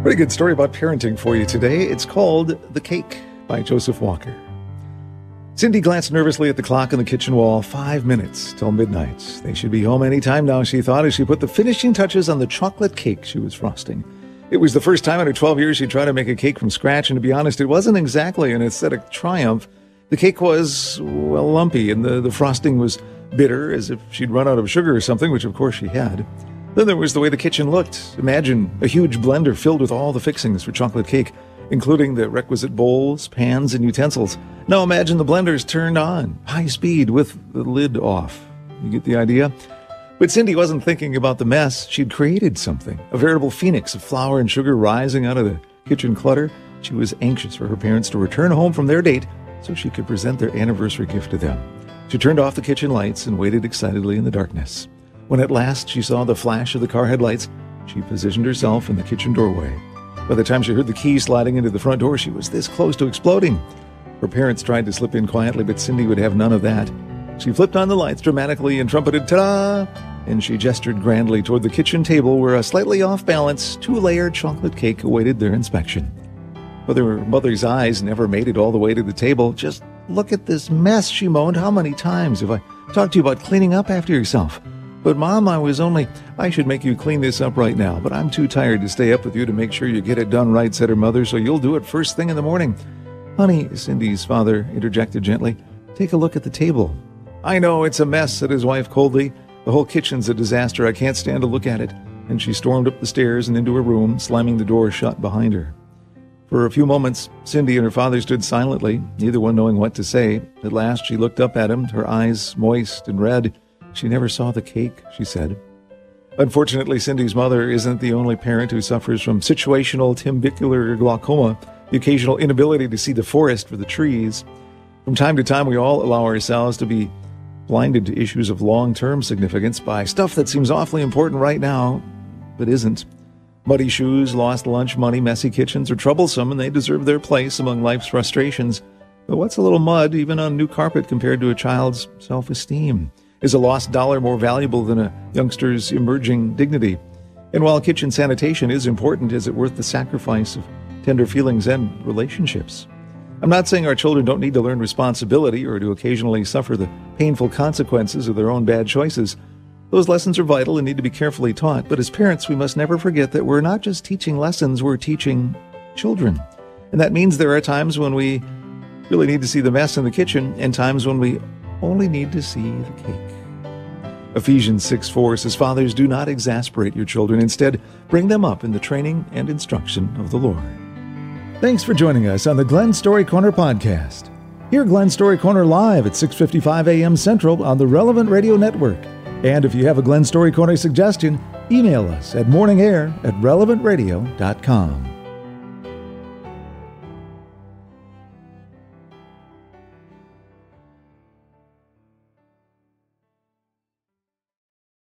Pretty good story about parenting for you today. It's called The Cake by Joseph Walker. Cindy glanced nervously at the clock on the kitchen wall. 5 minutes till midnight. They should be home any time now, she thought, as she put the finishing touches on the chocolate cake she was frosting. It was the first time in her 12 years she'd tried to make a cake from scratch, and to be honest, it wasn't exactly an aesthetic triumph. The cake was, well, lumpy, and the frosting was bitter, as if she'd run out of sugar or something, which of course she had. Then there was the way the kitchen looked. Imagine a huge blender filled with all the fixings for chocolate cake, including the requisite bowls, pans, and utensils. Now imagine the blenders turned on, high speed, with the lid off. You get the idea? But Cindy wasn't thinking about the mess. She'd created something, a veritable phoenix of flour and sugar rising out of the kitchen clutter. She was anxious for her parents to return home from their date so she could present their anniversary gift to them. She turned off the kitchen lights and waited excitedly in the darkness. When at last she saw the flash of the car headlights, she positioned herself in the kitchen doorway. By the time she heard the key sliding into the front door, she was this close to exploding. Her parents tried to slip in quietly, but Cindy would have none of that. She flipped on the lights dramatically and trumpeted, "Ta-da!" And she gestured grandly toward the kitchen table where a slightly off-balance, 2-layered chocolate cake awaited their inspection. But her mother's eyes never made it all the way to the table. "Just look at this mess," she moaned. "How many times have I talked to you about cleaning up after yourself?" "But Mom, I should make you clean this up right now, but I'm too tired to stay up with you to make sure you get it done right," said her mother, "so you'll do it first thing in the morning." "Honey," Cindy's father interjected gently, "take a look at the table." "I know, it's a mess," said his wife coldly. "The whole kitchen's a disaster. I can't stand to look at it." And she stormed up the stairs and into her room, slamming the door shut behind her. For a few moments, Cindy and her father stood silently, neither one knowing what to say. At last, she looked up at him, her eyes moist and red. "She never saw the cake," she said. Unfortunately, Cindy's mother isn't the only parent who suffers from situational timbicular glaucoma, the occasional inability to see the forest for the trees. From time to time, we all allow ourselves to be blinded to issues of long-term significance by stuff that seems awfully important right now, but isn't. Muddy shoes, lost lunch money, messy kitchens are troublesome, and they deserve their place among life's frustrations. But what's a little mud, even on new carpet, compared to a child's self-esteem? Is a lost dollar more valuable than a youngster's emerging dignity? And while kitchen sanitation is important, is it worth the sacrifice of tender feelings and relationships? I'm not saying our children don't need to learn responsibility or to occasionally suffer the painful consequences of their own bad choices. Those lessons are vital and need to be carefully taught, but as parents, we must never forget that we're not just teaching lessons, we're teaching children. And that means there are times when we really need to see the mess in the kitchen and times when we only need to see the cake. Ephesians 6:4 says, "Fathers, do not exasperate your children. Instead, bring them up in the training and instruction of the Lord." Thanks for joining us on the Glenn Story Corner podcast. Hear Glenn Story Corner live at 6:55 a.m. Central on the Relevant Radio Network. And if you have a Glenn Story Corner suggestion, email us at morningair@relevantradio.com.